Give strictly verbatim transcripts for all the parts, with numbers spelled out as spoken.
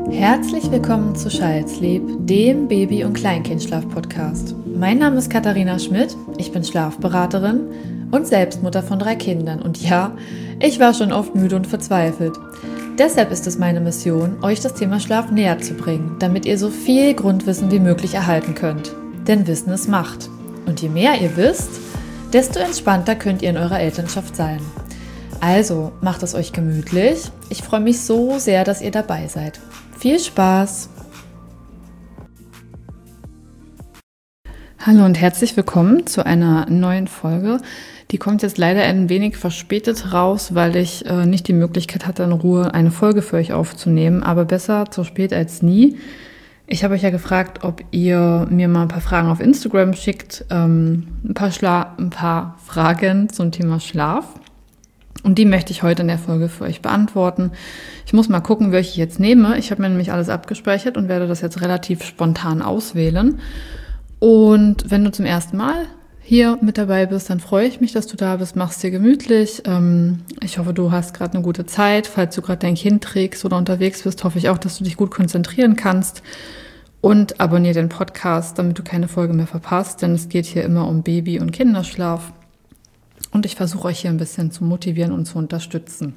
Herzlich willkommen zu Child's-Lieb, dem Baby- und Kleinkindschlaf-Podcast. Mein Name ist Katharina Schmidt, ich bin Schlafberaterin und Selbstmutter von drei Kindern. Und ja, ich war schon oft müde und verzweifelt. Deshalb ist es meine Mission, euch das Thema Schlaf näher zu bringen, damit ihr so viel Grundwissen wie möglich erhalten könnt. Denn Wissen ist Macht. Und je mehr ihr wisst, desto entspannter könnt ihr in eurer Elternschaft sein. Also, macht es euch gemütlich. Ich freue mich so sehr, dass ihr dabei seid. Viel Spaß! Hallo und herzlich willkommen zu einer neuen Folge. Die kommt jetzt leider ein wenig verspätet raus, weil ich äh, nicht die Möglichkeit hatte, in Ruhe eine Folge für euch aufzunehmen. Aber besser zu spät als nie. Ich habe euch ja gefragt, ob ihr mir mal ein paar Fragen auf Instagram schickt. Ähm, ein paar Schla- ein paar Fragen zum Thema Schlaf. Und die möchte ich heute in der Folge für euch beantworten. Ich muss mal gucken, welche ich jetzt nehme. Ich habe mir nämlich alles abgespeichert und werde das jetzt relativ spontan auswählen. Und wenn du zum ersten Mal hier mit dabei bist, dann freue ich mich, dass du da bist. Mach's dir gemütlich. Ich hoffe, du hast gerade eine gute Zeit. Falls du gerade dein Kind trägst oder unterwegs bist, hoffe ich auch, dass du dich gut konzentrieren kannst. Und abonniere den Podcast, damit du keine Folge mehr verpasst, denn es geht hier immer um Baby- und Kinderschlaf. Und ich versuche euch hier ein bisschen zu motivieren und zu unterstützen.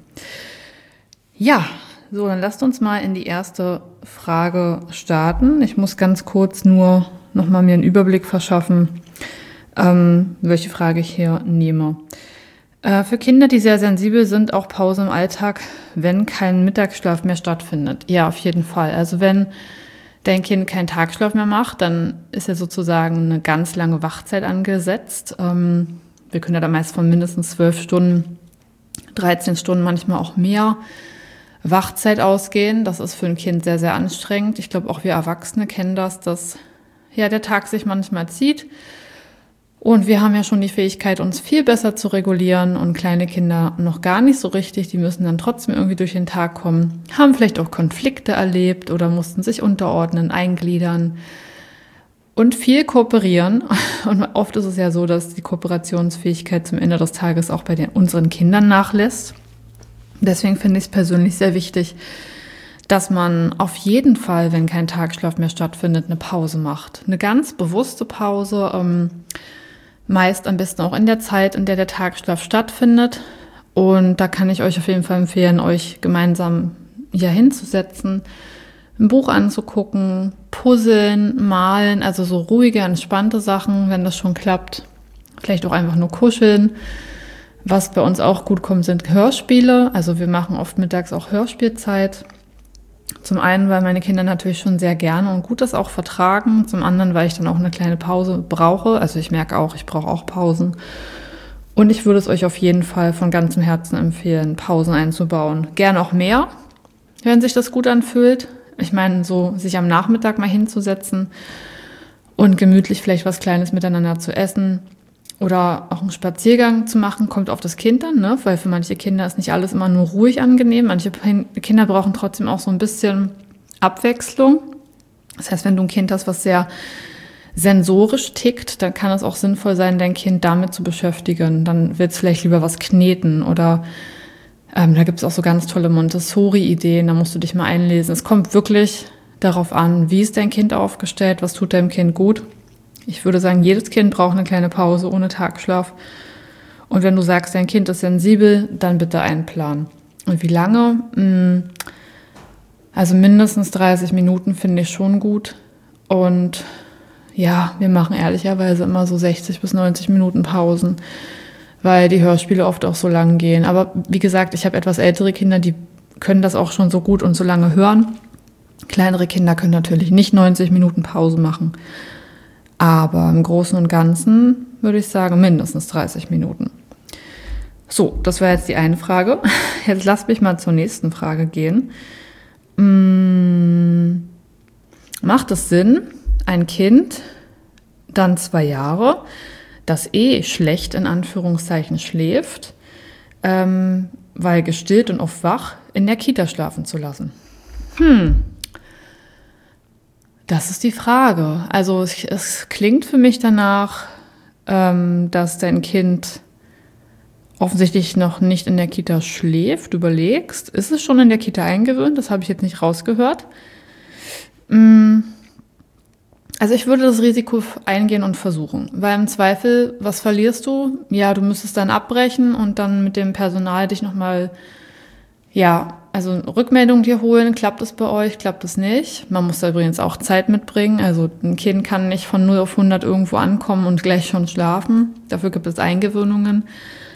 Ja, so, dann lasst uns mal in die erste Frage starten. Ich muss ganz kurz nur nochmal mir einen Überblick verschaffen, ähm, welche Frage ich hier nehme. Äh, für Kinder, die sehr sensibel sind, auch Pause im Alltag, wenn kein Mittagsschlaf mehr stattfindet. Ja, auf jeden Fall. Also wenn dein Kind keinen Tagschlaf mehr macht, dann ist ja sozusagen eine ganz lange Wachzeit angesetzt. Ähm, Wir können ja da meist von mindestens zwölf Stunden, dreizehn Stunden, manchmal auch mehr Wachzeit ausgehen. Das ist für ein Kind sehr, sehr anstrengend. Ich glaube, auch wir Erwachsene kennen das, dass ja, der Tag sich manchmal zieht. Und wir haben ja schon die Fähigkeit, uns viel besser zu regulieren und kleine Kinder noch gar nicht so richtig. Die müssen dann trotzdem irgendwie durch den Tag kommen, haben vielleicht auch Konflikte erlebt oder mussten sich unterordnen, eingliedern. Und viel kooperieren. Und oft ist es ja so, dass die Kooperationsfähigkeit zum Ende des Tages auch bei den, unseren Kindern nachlässt. Deswegen finde ich es persönlich sehr wichtig, dass man auf jeden Fall, wenn kein Tagschlaf mehr stattfindet, eine Pause macht. Eine ganz bewusste Pause, ähm, meist am besten auch in der Zeit, in der der Tagschlaf stattfindet. Und da kann ich euch auf jeden Fall empfehlen, euch gemeinsam hier hinzusetzen, ein Buch anzugucken, puzzeln, malen, also so ruhige, entspannte Sachen, wenn das schon klappt. Vielleicht auch einfach nur kuscheln. Was bei uns auch gut kommt, sind Hörspiele. Also wir machen oft mittags auch Hörspielzeit. Zum einen, weil meine Kinder natürlich schon sehr gerne und gut das auch vertragen. Zum anderen, weil ich dann auch eine kleine Pause brauche. Also ich merke auch, ich brauche auch Pausen. Und ich würde es euch auf jeden Fall von ganzem Herzen empfehlen, Pausen einzubauen. Gern auch mehr, wenn sich das gut anfühlt. Ich meine, so sich am Nachmittag mal hinzusetzen und gemütlich vielleicht was Kleines miteinander zu essen oder auch einen Spaziergang zu machen, kommt auf das Kind an, ne? Weil für manche Kinder ist nicht alles immer nur ruhig angenehm. Manche Kinder brauchen trotzdem auch so ein bisschen Abwechslung. Das heißt, wenn du ein Kind hast, was sehr sensorisch tickt, dann kann es auch sinnvoll sein, dein Kind damit zu beschäftigen. Dann wird es vielleicht lieber was kneten oder Ähm, da gibt es auch so ganz tolle Montessori-Ideen, da musst du dich mal einlesen. Es kommt wirklich darauf an, wie ist dein Kind aufgestellt, was tut deinem Kind gut. Ich würde sagen, jedes Kind braucht eine kleine Pause ohne Tagschlaf. Und wenn du sagst, dein Kind ist sensibel, dann bitte einplanen. Und wie lange? Also mindestens dreißig Minuten finde ich schon gut. Und ja, wir machen ehrlicherweise immer so sechzig bis neunzig Minuten Pausen, weil die Hörspiele oft auch so lang gehen. Aber wie gesagt, ich habe etwas ältere Kinder, die können das auch schon so gut und so lange hören. Kleinere Kinder können natürlich nicht neunzig Minuten Pause machen. Aber im Großen und Ganzen würde ich sagen, mindestens dreißig Minuten. So, das war jetzt die eine Frage. Jetzt lasst mich mal zur nächsten Frage gehen. Hm, macht es Sinn, ein Kind, dann zwei Jahre, das eh schlecht in Anführungszeichen schläft, ähm, weil gestillt und oft wach, in der Kita schlafen zu lassen? Hm, das ist die Frage. Also es, es klingt für mich danach, ähm, dass dein Kind offensichtlich noch nicht in der Kita schläft. Du überlegst, ist es schon in der Kita eingewöhnt? Das habe ich jetzt nicht rausgehört. Also ich würde das Risiko eingehen und versuchen, weil im Zweifel, was verlierst du? Ja, du müsstest dann abbrechen und dann mit dem Personal dich nochmal, ja, also Rückmeldung dir holen. Klappt es bei euch, klappt es nicht? Man muss da übrigens auch Zeit mitbringen. Also ein Kind kann nicht von null auf hundert irgendwo ankommen und gleich schon schlafen. Dafür gibt es Eingewöhnungen.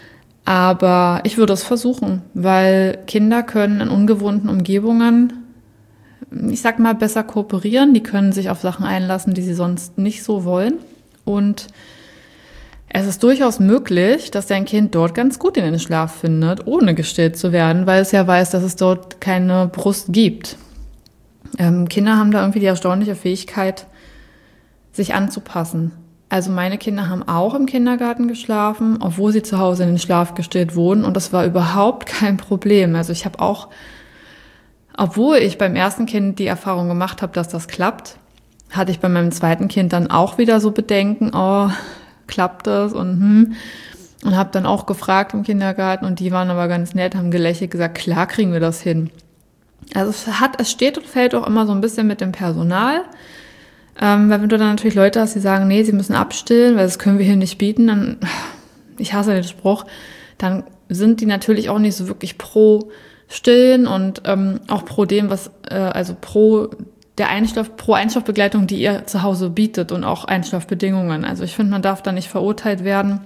Aber ich würde es versuchen, weil Kinder können in ungewohnten Umgebungen, ich sag mal, besser kooperieren. Die können sich auf Sachen einlassen, die sie sonst nicht so wollen. Und es ist durchaus möglich, dass dein Kind dort ganz gut in den Schlaf findet, ohne gestillt zu werden, weil es ja weiß, dass es dort keine Brust gibt. Ähm, Kinder haben da irgendwie die erstaunliche Fähigkeit, sich anzupassen. Also meine Kinder haben auch im Kindergarten geschlafen, obwohl sie zu Hause in den Schlaf gestillt wurden. Und das war überhaupt kein Problem. Also ich habe auch, obwohl ich beim ersten Kind die Erfahrung gemacht habe, dass das klappt, hatte ich bei meinem zweiten Kind dann auch wieder so Bedenken, oh, klappt das und hm. Und habe dann auch gefragt im Kindergarten und die waren aber ganz nett, haben gelächelt, gesagt, klar kriegen wir das hin. Also es hat, es steht und fällt auch immer so ein bisschen mit dem Personal. Ähm, weil wenn du dann natürlich Leute hast, die sagen, nee, sie müssen abstillen, weil das können wir hier nicht bieten, dann, ich hasse den Spruch, dann sind die natürlich auch nicht so wirklich pro Stillen und ähm, auch pro dem, was, äh, also pro der Einschlaf, pro Einschlafbegleitung, die ihr zu Hause bietet und auch Einschlafbedingungen. Also ich finde, man darf da nicht verurteilt werden.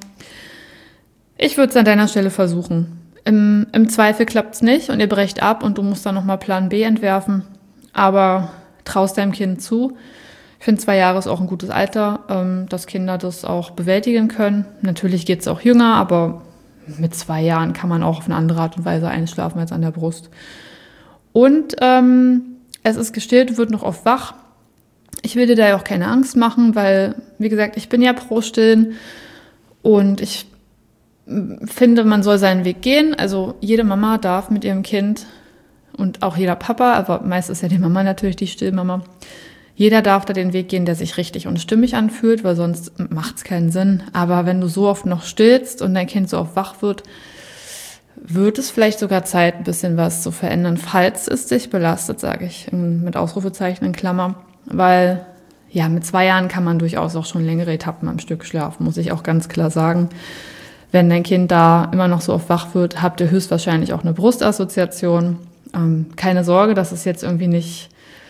Ich würde es an deiner Stelle versuchen. Im, im Zweifel klappt es nicht und ihr brecht ab und du musst dann nochmal Plan B entwerfen, aber traust deinem Kind zu. Ich finde, zwei Jahre ist auch ein gutes Alter, ähm, dass Kinder das auch bewältigen können. Natürlich geht es auch jünger, aber mit zwei Jahren kann man auch auf eine andere Art und Weise einschlafen als an der Brust. Und ähm, es ist gestillt, wird noch oft wach. Ich will dir da ja auch keine Angst machen, weil, wie gesagt, ich bin ja pro Stillen und ich finde, man soll seinen Weg gehen. Also jede Mama darf mit ihrem Kind und auch jeder Papa, aber meist ist ja die Mama natürlich die Stillmama, jeder darf da den Weg gehen, der sich richtig und stimmig anfühlt, weil sonst macht es keinen Sinn. Aber wenn du so oft noch stillst und dein Kind so oft wach wird, wird es vielleicht sogar Zeit, ein bisschen was zu verändern, falls es dich belastet, sage ich mit Ausrufezeichen in Klammer. Weil ja, mit zwei Jahren kann man durchaus auch schon längere Etappen am Stück schlafen, muss ich auch ganz klar sagen. Wenn dein Kind da immer noch so oft wach wird, habt ihr höchstwahrscheinlich auch eine Brustassoziation. Ähm, keine Sorge, das ist jetzt irgendwie nicht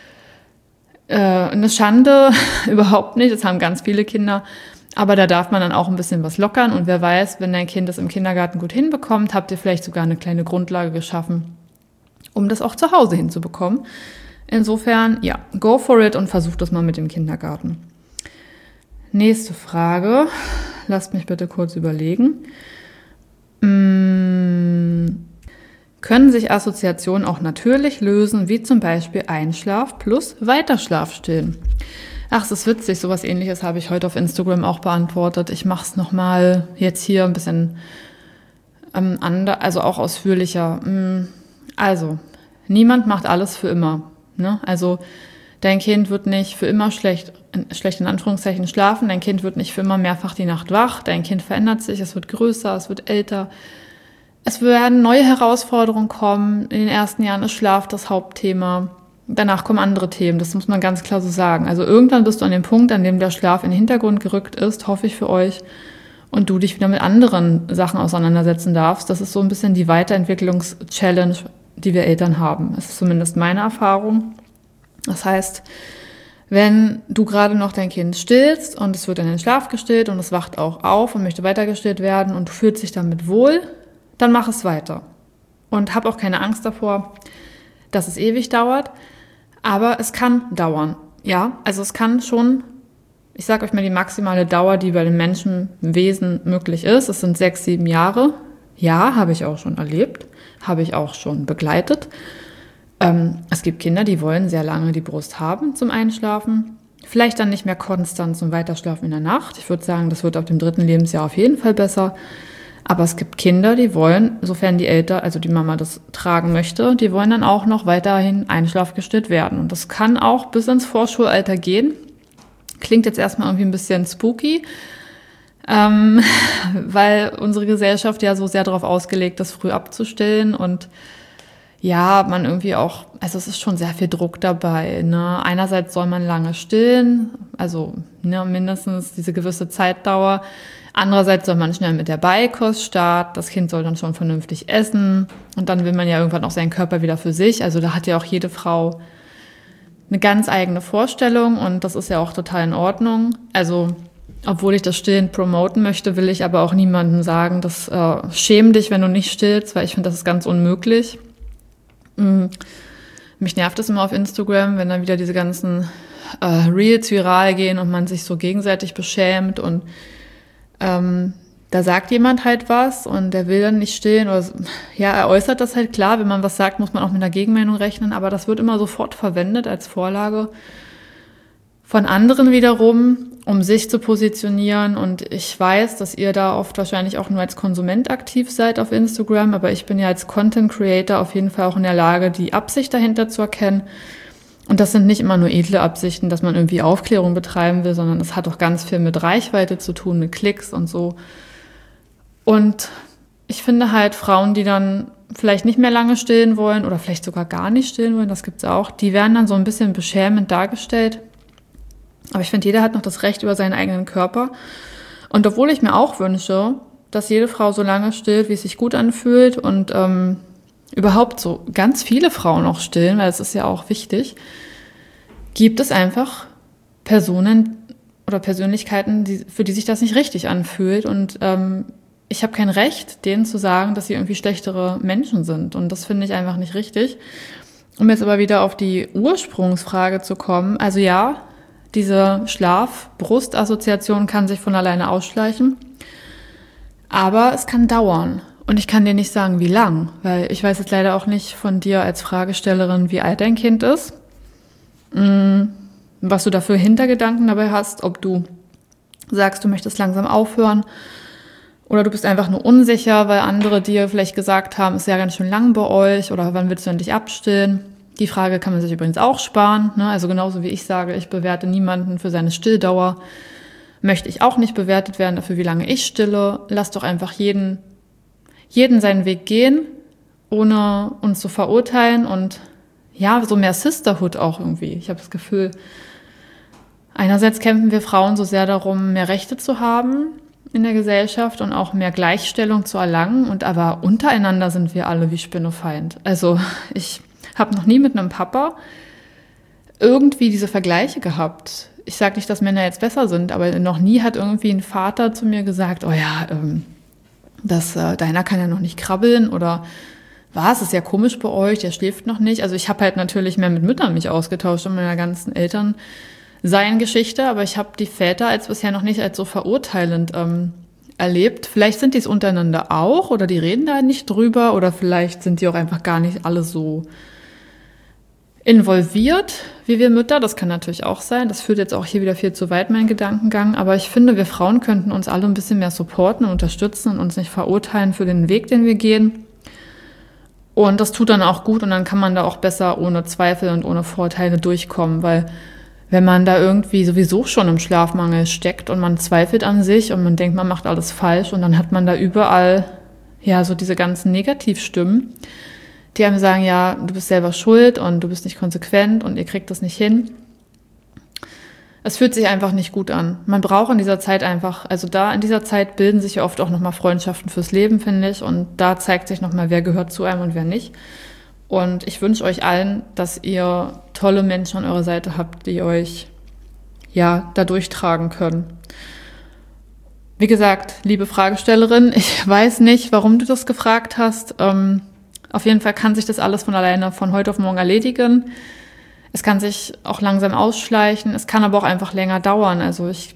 äh, eine Schande, überhaupt nicht. Das haben ganz viele Kinder. Aber da darf man dann auch ein bisschen was lockern. Und wer weiß, wenn dein Kind das im Kindergarten gut hinbekommt, habt ihr vielleicht sogar eine kleine Grundlage geschaffen, um das auch zu Hause hinzubekommen. Insofern, ja, go for it und versucht das mal mit dem Kindergarten. Nächste Frage. Lasst mich bitte kurz überlegen. Hm, können sich Assoziationen auch natürlich lösen, wie zum Beispiel Einschlaf plus Weiterschlafstillen? Ach, es ist witzig, sowas Ähnliches habe ich heute auf Instagram auch beantwortet. Ich mache es nochmal jetzt hier ein bisschen ähm, anders, also auch ausführlicher. Also, niemand macht alles für immer. Ne? Also, dein Kind wird nicht für immer schlecht, schlecht in Anführungszeichen schlafen, dein Kind wird nicht für immer mehrfach die Nacht wach, dein Kind verändert sich, es wird größer, es wird älter. Es werden neue Herausforderungen kommen. In den ersten Jahren ist Schlaf das Hauptthema. Danach kommen andere Themen, das muss man ganz klar so sagen. Also irgendwann bist du an dem Punkt, an dem der Schlaf in den Hintergrund gerückt ist, hoffe ich für euch, und du dich wieder mit anderen Sachen auseinandersetzen darfst. Das ist so ein bisschen die Weiterentwicklungs-Challenge, die wir Eltern haben. Das ist zumindest meine Erfahrung. Das heißt, wenn du gerade noch dein Kind stillst und es wird in den Schlaf gestillt und es wacht auch auf und möchte weiter gestillt werden und du fühlst dich damit wohl, dann mach es weiter. Und hab auch keine Angst davor, dass es ewig dauert. Aber es kann dauern. Ja, also es kann schon, ich sage euch mal die maximale Dauer, die bei den Menschenwesen möglich ist. Es sind sechs, sieben Jahre. Ja, habe ich auch schon erlebt, habe ich auch schon begleitet. Ähm, es gibt Kinder, die wollen sehr lange die Brust haben zum Einschlafen. Vielleicht dann nicht mehr konstant zum Weiterschlafen in der Nacht. Ich würde sagen, das wird ab dem dritten Lebensjahr auf jeden Fall besser. Aber es gibt Kinder, die wollen, sofern die Eltern, also die Mama das tragen möchte, die wollen dann auch noch weiterhin einschlafgestillt werden. Und das kann auch bis ins Vorschulalter gehen. Klingt jetzt erstmal irgendwie ein bisschen spooky, ähm, weil unsere Gesellschaft ja so sehr darauf ausgelegt ist, früh abzustillen. Und ja, man irgendwie auch, also es ist schon sehr viel Druck dabei. Ne? Einerseits soll man lange stillen, also ne, mindestens diese gewisse Zeitdauer. Andererseits soll man schnell mit der Beikost starten. Das Kind soll dann schon vernünftig essen. Und dann will man ja irgendwann auch seinen Körper wieder für sich. Also da hat ja auch jede Frau eine ganz eigene Vorstellung und das ist ja auch total in Ordnung. Also obwohl ich das Stillen promoten möchte, will ich aber auch niemandem sagen, dass äh, schäm dich, wenn du nicht stillst, weil ich finde, das ist ganz unmöglich. Mhm. Mich nervt es immer auf Instagram, wenn dann wieder diese ganzen äh, Reels viral gehen und man sich so gegenseitig beschämt und ähm, da sagt jemand halt was und der will dann nicht stillen oder ja, er äußert das halt klar, wenn man was sagt, muss man auch mit einer Gegenmeinung rechnen, aber das wird immer sofort verwendet als Vorlage von anderen wiederum, um sich zu positionieren und ich weiß, dass ihr da oft wahrscheinlich auch nur als Konsument aktiv seid auf Instagram, aber ich bin ja als Content Creator auf jeden Fall auch in der Lage, die Absicht dahinter zu erkennen und das sind nicht immer nur edle Absichten, dass man irgendwie Aufklärung betreiben will, sondern es hat auch ganz viel mit Reichweite zu tun, mit Klicks und so. Und ich finde halt Frauen, die dann vielleicht nicht mehr lange stillen wollen oder vielleicht sogar gar nicht stillen wollen, das gibt's auch, die werden dann so ein bisschen beschämend dargestellt. Aber ich finde, jeder hat noch das Recht über seinen eigenen Körper. Und obwohl ich mir auch wünsche, dass jede Frau so lange stillt, wie es sich gut anfühlt und ähm, überhaupt so ganz viele Frauen auch stillen, weil es ist ja auch wichtig, gibt es einfach Personen oder Persönlichkeiten, die, für die sich das nicht richtig anfühlt und ähm, ich habe kein Recht, denen zu sagen, dass sie irgendwie schlechtere Menschen sind. Und das finde ich einfach nicht richtig. Um jetzt aber wieder auf die Ursprungsfrage zu kommen. Also ja, diese Schlaf-Brust-Assoziation kann sich von alleine ausschleichen. Aber es kann dauern. Und ich kann dir nicht sagen, wie lang. Weil ich weiß jetzt leider auch nicht von dir als Fragestellerin, wie alt dein Kind ist. Was du da für Hintergedanken dabei hast. Ob du sagst, du möchtest langsam aufhören. Oder du bist einfach nur unsicher, weil andere dir vielleicht gesagt haben, ist ja ganz schön lang bei euch oder wann willst du endlich abstillen? Die Frage kann man sich übrigens auch sparen. Ne? Also genauso wie ich sage, ich bewerte niemanden für seine Stilldauer, möchte ich auch nicht bewertet werden dafür, wie lange ich stille. Lass doch einfach jeden, jeden seinen Weg gehen, ohne uns zu verurteilen und ja, so mehr Sisterhood auch irgendwie. Ich habe das Gefühl, einerseits kämpfen wir Frauen so sehr darum, mehr Rechte zu haben in der Gesellschaft und auch mehr Gleichstellung zu erlangen. Und aber untereinander sind wir alle wie Spinnefeind. Also ich habe noch nie mit einem Papa irgendwie diese Vergleiche gehabt. Ich sage nicht, dass Männer jetzt besser sind, aber noch nie hat irgendwie ein Vater zu mir gesagt, oh ja, ähm, das, äh, deiner kann ja noch nicht krabbeln oder was, ist ja komisch bei euch, der schläft noch nicht. Also ich habe halt natürlich mehr mit Müttern mich ausgetauscht und meiner ganzen Eltern seien Geschichte, aber ich habe die Väter als bisher noch nicht als so verurteilend ähm, erlebt. Vielleicht sind die es untereinander auch oder die reden da nicht drüber oder vielleicht sind die auch einfach gar nicht alle so involviert wie wir Mütter. Das kann natürlich auch sein. Das führt jetzt auch hier wieder viel zu weit, mein Gedankengang. Aber ich finde, wir Frauen könnten uns alle ein bisschen mehr supporten und unterstützen und uns nicht verurteilen für den Weg, den wir gehen. Und das tut dann auch gut und dann kann man da auch besser ohne Zweifel und ohne Vorteile durchkommen, weil wenn man da irgendwie sowieso schon im Schlafmangel steckt und man zweifelt an sich und man denkt, man macht alles falsch und dann hat man da überall ja so diese ganzen Negativstimmen, die einem sagen, ja, du bist selber schuld und du bist nicht konsequent und ihr kriegt das nicht hin. Es fühlt sich einfach nicht gut an. Man braucht in dieser Zeit einfach, also da in dieser Zeit bilden sich ja oft auch nochmal Freundschaften fürs Leben, finde ich, und da zeigt sich nochmal, wer gehört zu einem und wer nicht. Und ich wünsche euch allen, dass ihr tolle Menschen an eurer Seite habt, die euch ja da durchtragen können. Wie gesagt, liebe Fragestellerin, ich weiß nicht, warum du das gefragt hast. Ähm, auf jeden Fall kann sich das alles von alleine von heute auf morgen erledigen. Es kann sich auch langsam ausschleichen, es kann aber auch einfach länger dauern. Also ich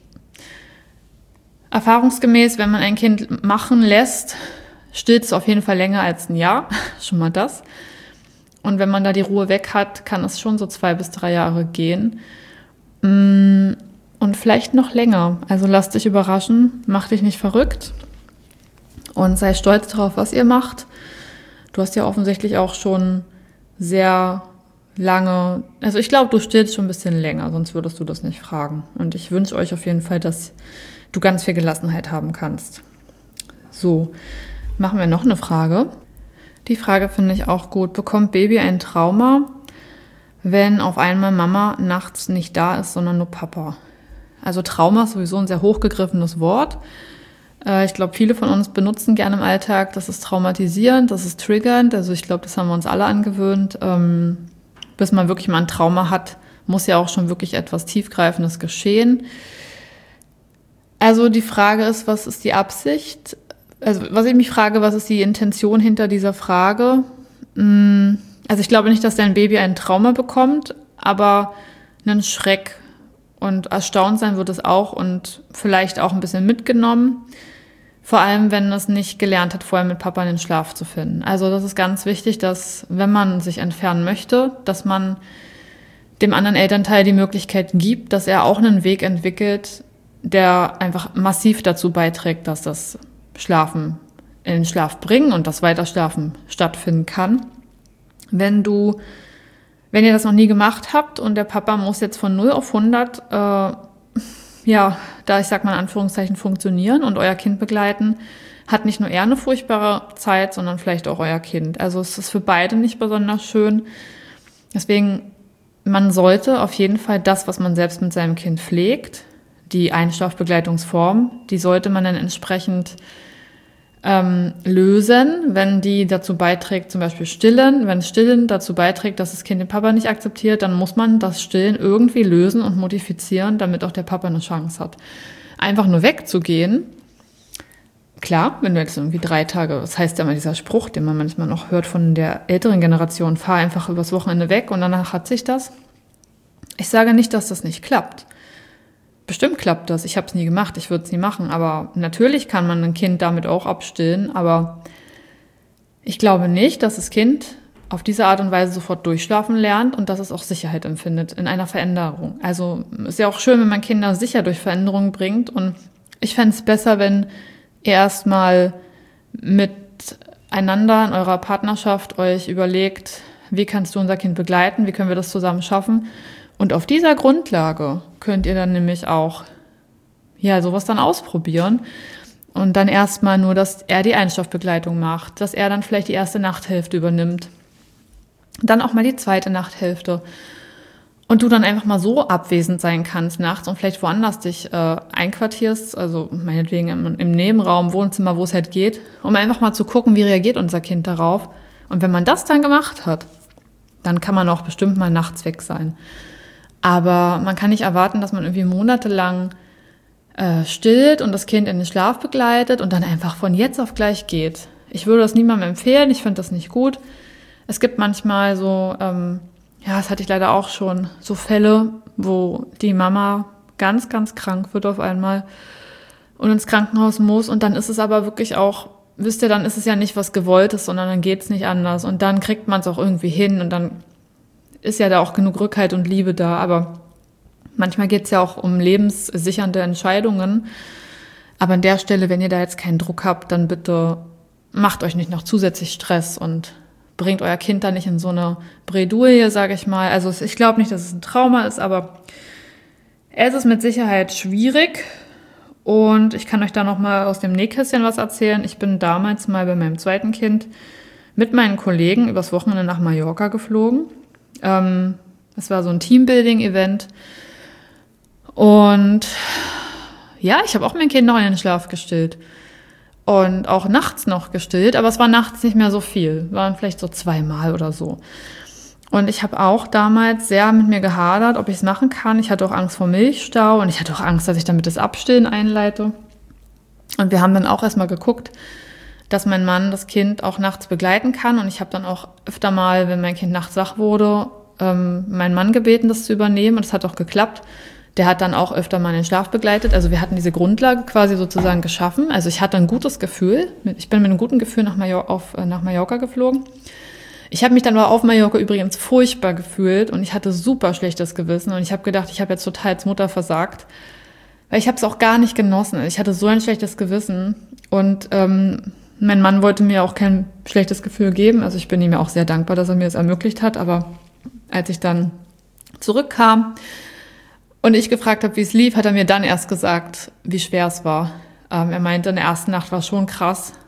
erfahrungsgemäß, wenn man ein Kind machen lässt, stillt es auf jeden Fall länger als ein Jahr, schon mal das. Und wenn man da die Ruhe weg hat, kann es schon so zwei bis drei Jahre gehen. Und vielleicht noch länger. Also lass dich überraschen, mach dich nicht verrückt und sei stolz darauf, was ihr macht. Du hast ja offensichtlich auch schon sehr lange, also ich glaube, du stillst schon ein bisschen länger, sonst würdest du das nicht fragen. Und ich wünsche euch auf jeden Fall, dass du ganz viel Gelassenheit haben kannst. So, machen wir noch eine Frage. Die Frage finde ich auch gut. Bekommt Baby ein Trauma, wenn auf einmal Mama nachts nicht da ist, sondern nur Papa? Also Trauma ist sowieso ein sehr hochgegriffenes Wort. Äh, ich glaube, viele von uns benutzen gerne im Alltag. Das ist traumatisierend, das ist triggernd. Also ich glaube, das haben wir uns alle angewöhnt. Ähm, bis man wirklich mal ein Trauma hat, muss ja auch schon wirklich etwas Tiefgreifendes geschehen. Also die Frage ist, was ist die Absicht? Also was ich mich frage, was ist die Intention hinter dieser Frage? Also ich glaube nicht, dass dein Baby ein Trauma bekommt, aber einen Schreck und erstaunt sein wird es auch und vielleicht auch ein bisschen mitgenommen. Vor allem, wenn es nicht gelernt hat, vorher mit Papa in den Schlaf zu finden. Also das ist ganz wichtig, dass, wenn man sich entfernen möchte, dass man dem anderen Elternteil die Möglichkeit gibt, dass er auch einen Weg entwickelt, der einfach massiv dazu beiträgt, dass das Schlafen in den Schlaf bringen und das Weiterschlafen stattfinden kann. Wenn du, wenn ihr das noch nie gemacht habt und der Papa muss jetzt von null auf hundert, äh, ja, da ich sag mal in Anführungszeichen funktionieren und euer Kind begleiten, hat nicht nur er eine furchtbare Zeit, sondern vielleicht auch euer Kind. Also es ist für beide nicht besonders schön. Deswegen, man sollte auf jeden Fall das, was man selbst mit seinem Kind pflegt, die Einschlafbegleitungsform, die sollte man dann entsprechend ähm, lösen, wenn die dazu beiträgt, zum Beispiel Stillen. Wenn Stillen dazu beiträgt, dass das Kind den Papa nicht akzeptiert, dann muss man das Stillen irgendwie lösen und modifizieren, damit auch der Papa eine Chance hat. Einfach nur wegzugehen, klar, wenn du jetzt irgendwie drei Tage, das heißt ja immer dieser Spruch, den man manchmal noch hört von der älteren Generation, fahr einfach übers Wochenende weg und danach hat sich das. Ich sage nicht, dass das nicht klappt. Bestimmt klappt das. Ich habe es nie gemacht, ich würde es nie machen. Aber natürlich kann man ein Kind damit auch abstillen. Aber ich glaube nicht, dass das Kind auf diese Art und Weise sofort durchschlafen lernt und dass es auch Sicherheit empfindet in einer Veränderung. Also ist ja auch schön, wenn man Kinder sicher durch Veränderungen bringt. Und ich fände es besser, wenn ihr erstmal miteinander in eurer Partnerschaft euch überlegt, wie kannst du unser Kind begleiten, wie können wir das zusammen schaffen. Und auf dieser Grundlage könnt ihr dann nämlich auch ja sowas dann ausprobieren und dann erstmal nur, dass er die Einschlafbegleitung macht, dass er dann vielleicht die erste Nachthälfte übernimmt, dann auch mal die zweite Nachthälfte und du dann einfach mal so abwesend sein kannst nachts und vielleicht woanders dich äh, einquartierst, also meinetwegen im, im Nebenraum, Wohnzimmer, wo es halt geht, um einfach mal zu gucken, wie reagiert unser Kind darauf. Und wenn man das dann gemacht hat, dann kann man auch bestimmt mal nachts weg sein. Aber man kann nicht erwarten, dass man irgendwie monatelang äh, stillt und das Kind in den Schlaf begleitet und dann einfach von jetzt auf gleich geht. Ich würde das niemandem empfehlen, ich finde das nicht gut. Es gibt manchmal so, ähm, ja, das hatte ich leider auch schon, so Fälle, wo die Mama ganz, ganz krank wird auf einmal und ins Krankenhaus muss und dann ist es aber wirklich auch, wisst ihr, dann ist es ja nicht was Gewolltes, sondern dann geht es nicht anders und dann kriegt man es auch irgendwie hin und dann ist ja da auch genug Rückhalt und Liebe da, aber manchmal geht es ja auch um lebenssichernde Entscheidungen. Aber an der Stelle, wenn ihr da jetzt keinen Druck habt, dann bitte macht euch nicht noch zusätzlich Stress und bringt euer Kind da nicht in so eine Bredouille, sage ich mal. Also ich glaube nicht, dass es ein Trauma ist, aber es ist mit Sicherheit schwierig. Und ich kann euch da noch mal aus dem Nähkästchen was erzählen. Ich bin damals mal bei meinem zweiten Kind mit meinen Kollegen übers Wochenende nach Mallorca geflogen. Ähm, das war so ein Teambuilding-Event. Und ja, ich habe auch mein Kind noch in den Schlaf gestillt. Und auch nachts noch gestillt, aber es war nachts nicht mehr so viel. Waren vielleicht so zweimal oder so. Und ich habe auch damals sehr mit mir gehadert, ob ich es machen kann. Ich hatte auch Angst vor Milchstau und ich hatte auch Angst, dass ich damit das Abstillen einleite. Und wir haben dann auch erstmal geguckt, dass mein Mann das Kind auch nachts begleiten kann. Und ich habe dann auch öfter mal, wenn mein Kind nachts wach wurde, ähm, meinen Mann gebeten, das zu übernehmen. Und es hat auch geklappt. Der hat dann auch öfter mal in den Schlaf begleitet. Also wir hatten diese Grundlage quasi sozusagen geschaffen. Also ich hatte ein gutes Gefühl. Ich bin mit einem guten Gefühl nach, Major- auf, äh, nach Mallorca geflogen. Ich habe mich dann aber auf Mallorca übrigens furchtbar gefühlt und ich hatte super schlechtes Gewissen. Und ich habe gedacht, ich habe jetzt total als Mutter versagt. Weil ich habe es auch gar nicht genossen. Ich hatte so ein schlechtes Gewissen. Und ähm, mein Mann wollte mir auch kein schlechtes Gefühl geben. Also ich bin ihm ja auch sehr dankbar, dass er mir das ermöglicht hat. Aber als ich dann zurückkam und ich gefragt habe, wie es lief, hat er mir dann erst gesagt, wie schwer es war. Ähm, er meinte, in der ersten Nacht war schon krass.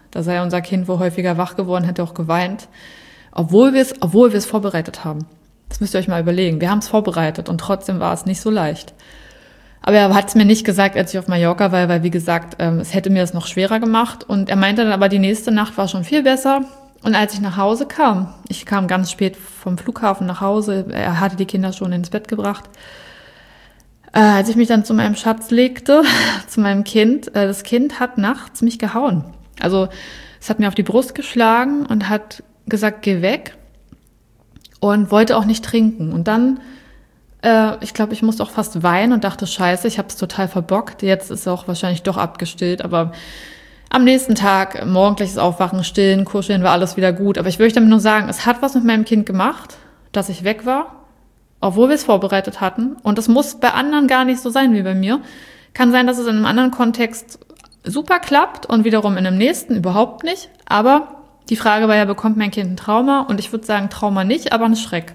Da sei unser Kind wohl häufiger wach geworden, hätte auch geweint. Obwohl wir es, obwohl wir es vorbereitet haben. Das müsst ihr euch mal überlegen. Wir haben es vorbereitet und trotzdem war es nicht so leicht. Aber er hat es mir nicht gesagt, als ich auf Mallorca war, weil, wie gesagt, ähm, es hätte mir das noch schwerer gemacht. Und er meinte dann aber, die nächste Nacht war schon viel besser. Und als ich nach Hause kam, ich kam ganz spät vom Flughafen nach Hause, er hatte die Kinder schon ins Bett gebracht. Äh, als ich mich dann zu meinem Schatz legte, zu meinem Kind, äh, das Kind hat nachts mich gehauen. Also es hat mir auf die Brust geschlagen und hat gesagt, geh weg, und wollte auch nicht trinken. Und dann, äh, ich glaube, ich musste auch fast weinen und dachte, scheiße, ich habe es total verbockt. Jetzt ist er auch wahrscheinlich doch abgestillt, aber am nächsten Tag, morgendliches Aufwachen, stillen, kuscheln, war alles wieder gut. Aber ich möchte damit nur sagen, es hat was mit meinem Kind gemacht, dass ich weg war, obwohl wir es vorbereitet hatten. Und es muss bei anderen gar nicht so sein wie bei mir. Kann sein, dass es in einem anderen Kontext super klappt und wiederum in einem nächsten überhaupt nicht. Aber die Frage war ja, bekommt mein Kind ein Trauma? Und ich würde sagen, Trauma nicht, aber ein Schreck.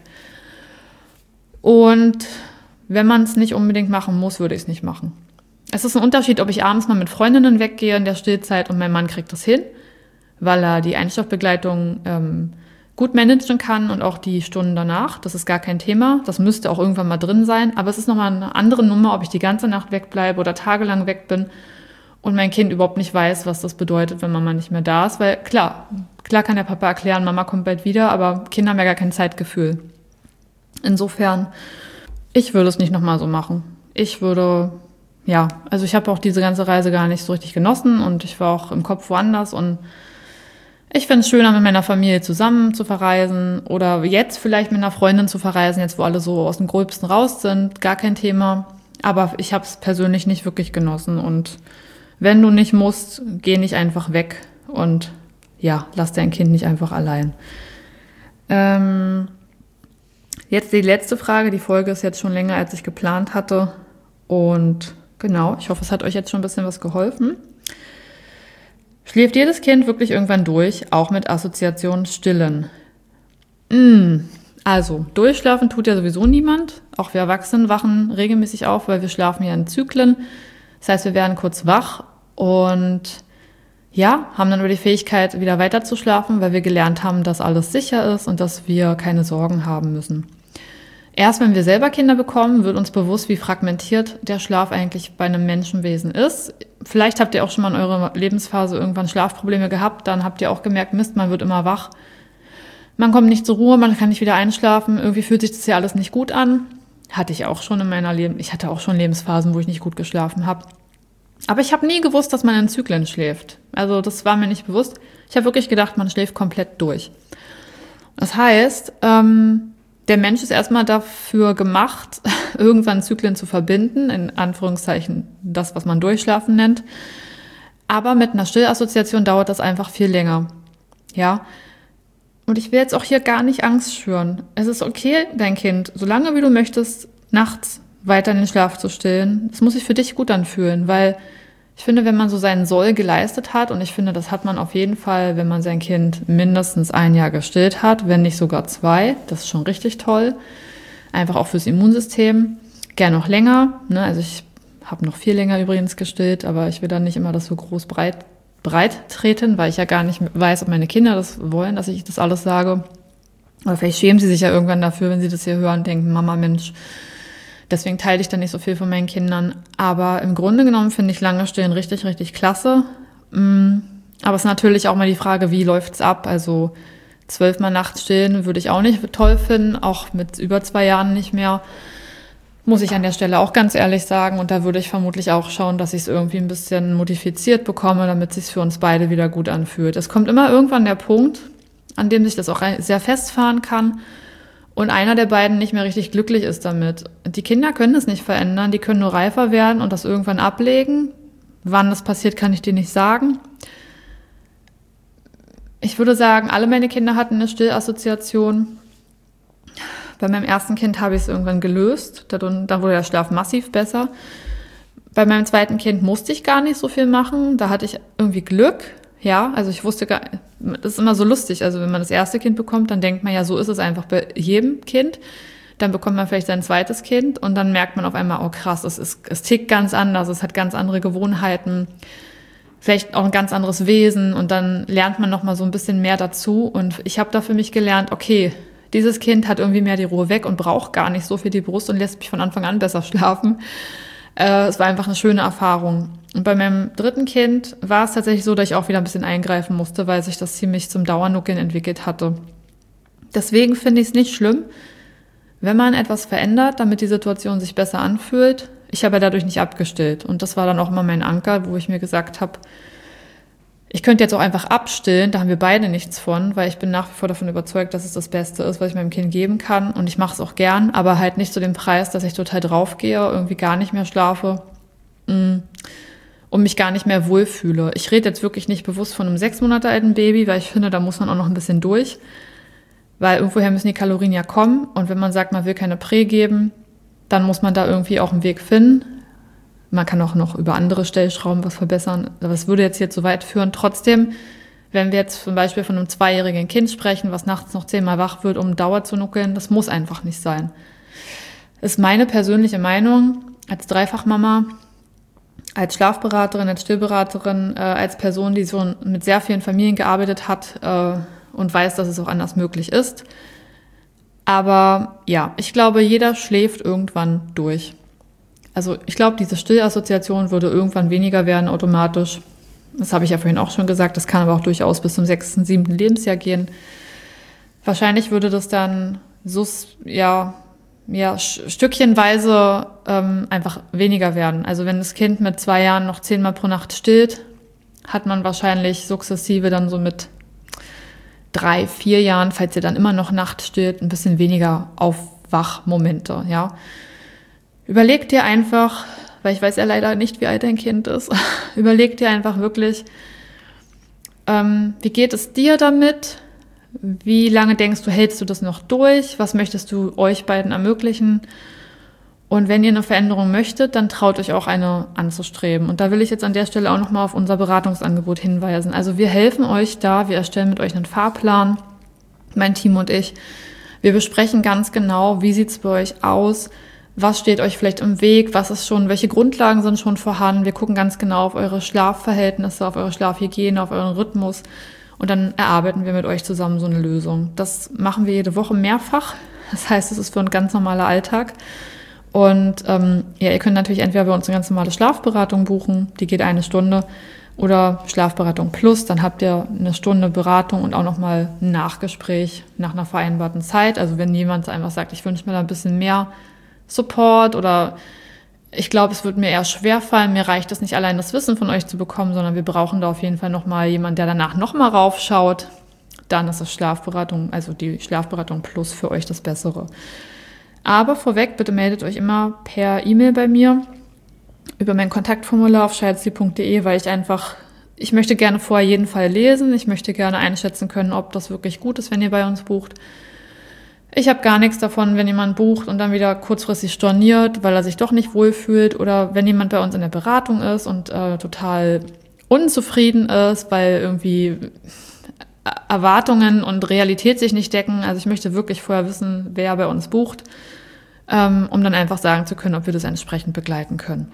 Und wenn man es nicht unbedingt machen muss, würde ich es nicht machen. Es ist ein Unterschied, ob ich abends mal mit Freundinnen weggehe in der Stillzeit und mein Mann kriegt das hin, weil er die Einschlafbegleitung ähm, gut managen kann und auch die Stunden danach. Das ist gar kein Thema. Das müsste auch irgendwann mal drin sein. Aber es ist nochmal eine andere Nummer, ob ich die ganze Nacht wegbleibe oder tagelang weg bin und mein Kind überhaupt nicht weiß, was das bedeutet, wenn Mama nicht mehr da ist. Weil klar, klar kann der Papa erklären, Mama kommt bald wieder, aber Kinder haben ja gar kein Zeitgefühl. Insofern, ich würde es nicht nochmal so machen. Ich würde, ja, also ich habe auch diese ganze Reise gar nicht so richtig genossen und ich war auch im Kopf woanders und ich finde es schöner, mit meiner Familie zusammen zu verreisen oder jetzt vielleicht mit einer Freundin zu verreisen, jetzt wo alle so aus dem Gröbsten raus sind, gar kein Thema. Aber ich habe es persönlich nicht wirklich genossen und wenn du nicht musst, geh nicht einfach weg und ja, lass dein Kind nicht einfach allein. Ähm, jetzt die letzte Frage. Die Folge ist jetzt schon länger, als ich geplant hatte. Und genau, ich hoffe, es hat euch jetzt schon ein bisschen was geholfen. Schläft jedes Kind wirklich irgendwann durch, auch mit Assoziation Stillen? Mm, also, durchschlafen tut ja sowieso niemand. Auch wir Erwachsenen wachen regelmäßig auf, weil wir schlafen ja in Zyklen. Das heißt, wir werden kurz wach und ja, haben dann über die Fähigkeit, wieder weiter zu schlafen, weil wir gelernt haben, dass alles sicher ist und dass wir keine Sorgen haben müssen. Erst wenn wir selber Kinder bekommen, wird uns bewusst, wie fragmentiert der Schlaf eigentlich bei einem Menschenwesen ist. Vielleicht habt ihr auch schon mal in eurer Lebensphase irgendwann Schlafprobleme gehabt, dann habt ihr auch gemerkt, Mist, man wird immer wach. Man kommt nicht zur Ruhe, man kann nicht wieder einschlafen, irgendwie fühlt sich das ja alles nicht gut an. Hatte ich auch schon in meiner Leben, ich hatte auch schon Lebensphasen, wo ich nicht gut geschlafen habe. Aber ich habe nie gewusst, dass man in Zyklen schläft. Also das war mir nicht bewusst. Ich habe wirklich gedacht, man schläft komplett durch. Das heißt, ähm, der Mensch ist erstmal dafür gemacht, irgendwann Zyklen zu verbinden, in Anführungszeichen das, was man Durchschlafen nennt. Aber mit einer Stillassoziation dauert das einfach viel länger. Ja. Und ich will jetzt auch hier gar nicht Angst schüren. Es ist okay, dein Kind, solange wie du möchtest, nachts weiter in den Schlaf zu stillen. Es muss sich für dich gut anfühlen, weil ich finde, wenn man so seinen Soll geleistet hat, und ich finde, das hat man auf jeden Fall, wenn man sein Kind mindestens ein Jahr gestillt hat, wenn nicht sogar zwei, das ist schon richtig toll. Einfach auch fürs Immunsystem. Gern noch länger, ne? Also ich habe noch viel länger übrigens gestillt, aber ich will dann nicht immer das so groß breit, breit treten, weil ich ja gar nicht weiß, ob meine Kinder das wollen, dass ich das alles sage. Oder vielleicht schämen sie sich ja irgendwann dafür, wenn sie das hier hören und denken, Mama, Mensch, deswegen teile ich da nicht so viel von meinen Kindern. Aber im Grunde genommen finde ich lange Stillen richtig, richtig klasse. Aber es ist natürlich auch mal die Frage, wie läuft's ab? Also zwölfmal nachts stillen würde ich auch nicht toll finden, auch mit über zwei Jahren nicht mehr. Muss ich an der Stelle auch ganz ehrlich sagen. Und da würde ich vermutlich auch schauen, dass ich es irgendwie ein bisschen modifiziert bekomme, damit es sich für uns beide wieder gut anfühlt. Es kommt immer irgendwann der Punkt, an dem sich das auch sehr festfahren kann und einer der beiden nicht mehr richtig glücklich ist damit. Die Kinder können es nicht verändern, die können nur reifer werden und das irgendwann ablegen. Wann das passiert, kann ich dir nicht sagen. Ich würde sagen, alle meine Kinder hatten eine Stillassoziation. Bei meinem ersten Kind habe ich es irgendwann gelöst, da wurde der Schlaf massiv besser. Bei meinem zweiten Kind musste ich gar nicht so viel machen, da hatte ich irgendwie Glück. Ja, also ich wusste gar, das ist immer so lustig, also wenn man das erste Kind bekommt, dann denkt man ja, so ist es einfach bei jedem Kind. Dann bekommt man vielleicht sein zweites Kind und dann merkt man auf einmal, oh krass, es ist, es tickt ganz anders, es hat ganz andere Gewohnheiten. vielleicht auch ein ganz anderes Wesen und dann lernt man nochmal so ein bisschen mehr dazu. Und ich habe da für mich gelernt, okay, dieses Kind hat irgendwie mehr die Ruhe weg und braucht gar nicht so viel die Brust und lässt mich von Anfang an besser schlafen. Äh, es war einfach eine schöne Erfahrung. Und bei meinem dritten Kind war es tatsächlich so, dass ich auch wieder ein bisschen eingreifen musste, weil sich das ziemlich zum Dauernuckeln entwickelt hatte. Deswegen finde ich es nicht schlimm, wenn man etwas verändert, damit die Situation sich besser anfühlt. Ich habe ja dadurch nicht abgestillt. Und das war dann auch immer mein Anker, wo ich mir gesagt habe, ich könnte jetzt auch einfach abstillen, da haben wir beide nichts von, weil ich bin nach wie vor davon überzeugt, dass es das Beste ist, was ich meinem Kind geben kann. Und ich mache es auch gern, aber halt nicht zu dem Preis, dass ich total draufgehe, irgendwie gar nicht mehr schlafe und mich gar nicht mehr wohlfühle. Ich rede jetzt wirklich nicht bewusst von einem sechs Monate alten Baby, weil ich finde, da muss man auch noch ein bisschen durch. Weil irgendwoher müssen die Kalorien ja kommen. Und wenn man sagt, man will keine Prä geben, dann muss man da irgendwie auch einen Weg finden. Man kann auch noch über andere Stellschrauben was verbessern. Aber es würde jetzt hier zu weit führen. Trotzdem, wenn wir jetzt zum Beispiel von einem zweijährigen Kind sprechen, was nachts noch zehnmal wach wird, um Dauer zu nuckeln, das muss einfach nicht sein. Das ist meine persönliche Meinung als Dreifachmama, als Schlafberaterin, als Stillberaterin, äh, als Person, die schon mit sehr vielen Familien gearbeitet hat äh, und weiß, dass es auch anders möglich ist. Aber ja, ich glaube, jeder schläft irgendwann durch. Also ich glaube, diese Stillassoziation würde irgendwann weniger werden automatisch. Das habe ich ja vorhin auch schon gesagt. Das kann aber auch durchaus bis zum sechsten, siebten Lebensjahr gehen. Wahrscheinlich würde das dann so ja, ja stückchenweise ähm, einfach weniger werden. Also wenn das Kind mit zwei Jahren noch zehnmal pro Nacht stillt, hat man wahrscheinlich sukzessive dann so mit drei, vier Jahren, falls ihr dann immer noch nachts stillt, ein bisschen weniger Aufwachmomente, ja. Überleg dir einfach, weil ich weiß ja leider nicht, wie alt dein Kind ist, überleg dir einfach wirklich, ähm, wie geht es dir damit? Wie lange denkst du, hältst du das noch durch? Was möchtest du euch beiden ermöglichen? Und wenn ihr eine Veränderung möchtet, dann traut euch auch eine anzustreben. Und da will ich jetzt an der Stelle auch nochmal auf unser Beratungsangebot hinweisen. Also wir helfen euch da, wir erstellen mit euch einen Fahrplan, mein Team und ich. Wir besprechen ganz genau, wie sieht es bei euch aus? Was steht euch vielleicht im Weg? Was ist schon, welche Grundlagen sind schon vorhanden? Wir gucken ganz genau auf eure Schlafverhältnisse, auf eure Schlafhygiene, auf euren Rhythmus. Und dann erarbeiten wir mit euch zusammen so eine Lösung. Das machen wir jede Woche mehrfach. Das heißt, es ist für ein ganz normaler Alltag. Und ähm, ja, ihr könnt natürlich entweder bei uns eine ganz normale Schlafberatung buchen, die geht eine Stunde, oder Schlafberatung plus, dann habt ihr eine Stunde Beratung und auch nochmal ein Nachgespräch nach einer vereinbarten Zeit. Also wenn jemand einfach sagt, ich wünsche mir da ein bisschen mehr Support oder ich glaube, es wird mir eher schwerfallen, mir reicht es nicht allein das Wissen von euch zu bekommen, sondern wir brauchen da auf jeden Fall nochmal jemanden, der danach nochmal raufschaut, dann ist das Schlafberatung, also die Schlafberatung plus für euch das Bessere. Aber vorweg, bitte meldet euch immer per E-Mail bei mir über mein Kontaktformular auf scheidsley punkt de, weil ich einfach, ich möchte gerne vorher jeden Fall lesen, ich möchte gerne einschätzen können, ob das wirklich gut ist, wenn ihr bei uns bucht. Ich habe gar nichts davon, wenn jemand bucht und dann wieder kurzfristig storniert, weil er sich doch nicht wohlfühlt, oder wenn jemand bei uns in der Beratung ist und äh, total unzufrieden ist, weil irgendwie Erwartungen und Realität sich nicht decken. Also ich möchte wirklich vorher wissen, wer bei uns bucht, ähm, um dann einfach sagen zu können, ob wir das entsprechend begleiten können.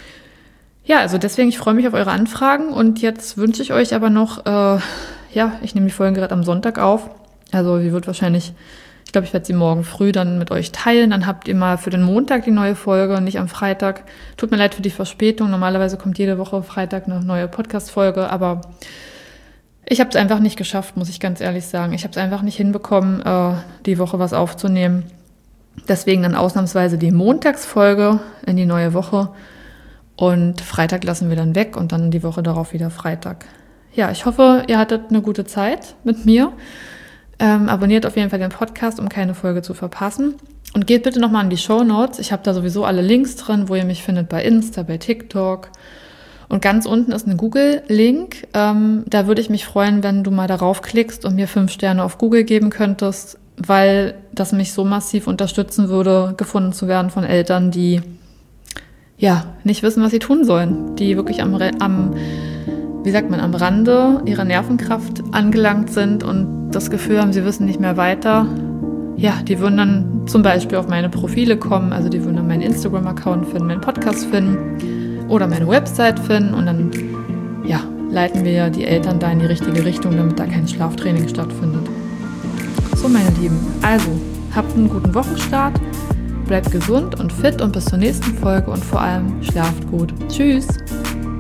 Ja, also deswegen, ich freue mich auf eure Anfragen und jetzt wünsche ich euch aber noch, äh, ja, ich nehme die Folgen gerade am Sonntag auf, also sie wird wahrscheinlich, ich glaube, ich werde sie morgen früh dann mit euch teilen, dann habt ihr mal für den Montag die neue Folge und nicht am Freitag. Tut mir leid für die Verspätung, normalerweise kommt jede Woche Freitag eine neue Podcast-Folge, aber ich habe es einfach nicht geschafft, muss ich ganz ehrlich sagen. Ich habe es einfach nicht hinbekommen, äh, die Woche was aufzunehmen. Deswegen dann ausnahmsweise die Montagsfolge in die neue Woche und Freitag lassen wir dann weg und dann die Woche darauf wieder Freitag. Ja, ich hoffe, ihr hattet eine gute Zeit mit mir. Ähm, abonniert auf jeden Fall den Podcast, um keine Folge zu verpassen. Und geht bitte nochmal in die Shownotes. Ich habe da sowieso alle Links drin, wo ihr mich findet bei Insta, bei TikTok. Und ganz unten ist ein Google-Link. Ähm, da würde ich mich freuen, wenn du mal darauf klickst und mir fünf Sterne auf Google geben könntest, weil das mich so massiv unterstützen würde, gefunden zu werden von Eltern, die ja nicht wissen, was sie tun sollen. Die wirklich am, am wie sagt man, am Rande ihrer Nervenkraft angelangt sind und das Gefühl haben, sie wissen nicht mehr weiter. Ja, die würden dann zum Beispiel auf meine Profile kommen, also die würden dann meinen Instagram-Account finden, meinen Podcast finden oder meine Website finden und dann, ja, leiten wir die Eltern da in die richtige Richtung, damit da kein Schlaftraining stattfindet. So, meine Lieben, also habt einen guten Wochenstart, bleibt gesund und fit und bis zur nächsten Folge und vor allem schlaft gut. Tschüss!